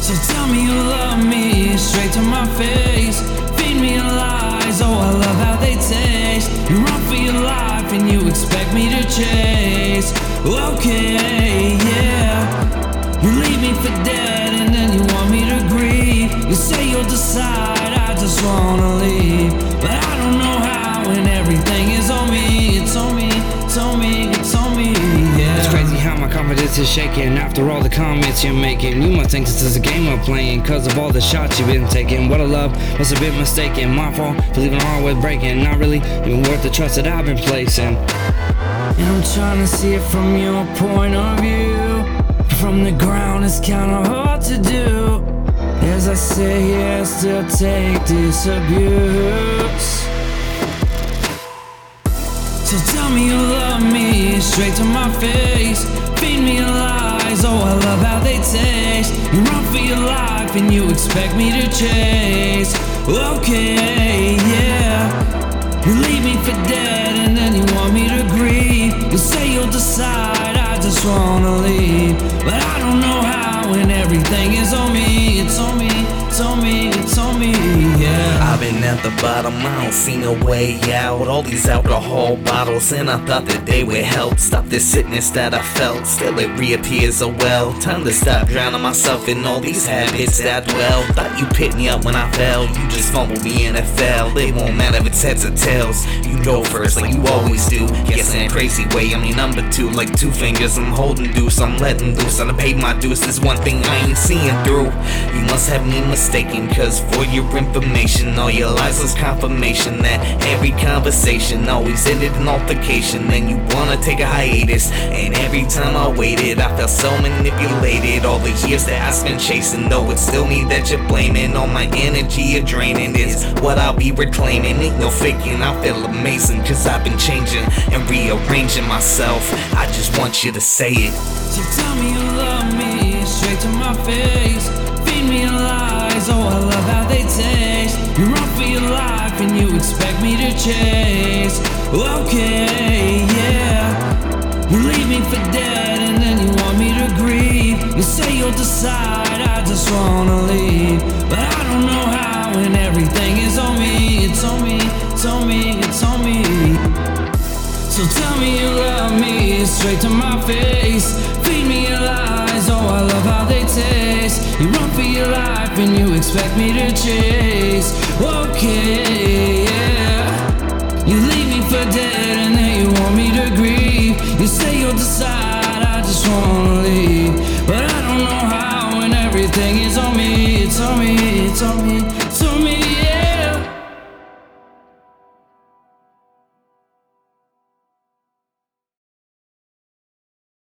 So tell me you love me straight to my face. Feed me lies, oh I love how they taste. You run for your life and you expect me to chase. Okay, yeah. You leave me for dead and then you want me to grieve. You say you'll decide, I just wanna leave. But I don't know how and everything is on me. It's on me, it's on me, it's on me, yeah. It's crazy how my confidence is shaking after all the comments you're making. You must think this is a game we're playing cause of all the shots you've been taking. What a love, must have been mistaken. My fault for leaving a heart worth breaking. Not really even worth the trust that I've been placing. And I'm trying to see it from your point of view. From the ground it's kinda hard to do. As I sit here, still take this abuse. So tell me you love me straight to my face. Feed me lies, oh I love how they taste. You run for your life and you expect me to chase. Okay, yeah. You leave me for dead and then you want me to grieve. You say you'll decide, I just wanna leave. But I don't know how and everything is on me. It's on me, it's on me, it's on me, yeah. I've been at the bottom, I don't see no way out. All these alcohol bottles and I thought that they would help stop this sickness that I felt. Still it reappears, oh well. Time to stop drowning myself in all these habits that dwell. Thought you picked me up when I fell. You just fumbled me and it fell. It won't matter if it's heads or tails. You go first like you always do. Guess in a crazy way, I'm your number two. Like 2 fingers, I'm holding deuce, I'm letting loose. I paid my dues, there's one thing I ain't seeing through. You must have me mistaken, cause for your information, all your lies was confirmation that every conversation always ended in altercation. And you wanna take a hiatus, and every time I waited I felt so manipulated. All the years that I spent chasing, though it's still me that you're blaming. All my energy you're draining is what I'll be reclaiming. Ain't no faking, I feel amazing, cause I've been changing and rearranging myself. I just want you to say it. So tell me you love me straight to my face. Feed me lies, oh I love how they taste. You run for your life and you expect me to chase. Okay, yeah. You leave me for dead and then you want me to grieve. You say you'll decide, I just wanna leave. But I don't know how and everything is on me. It's on me, it's on me, it's on me. So tell me you love me straight to my face. Feed me your lies, oh I love how they taste. You run for your life and you expect me to chase. Okay, yeah. You leave me for dead and then you want me to grieve. You say you'll decide, I just wanna leave. But I don't know how and everything is on me. It's on me, it's on me.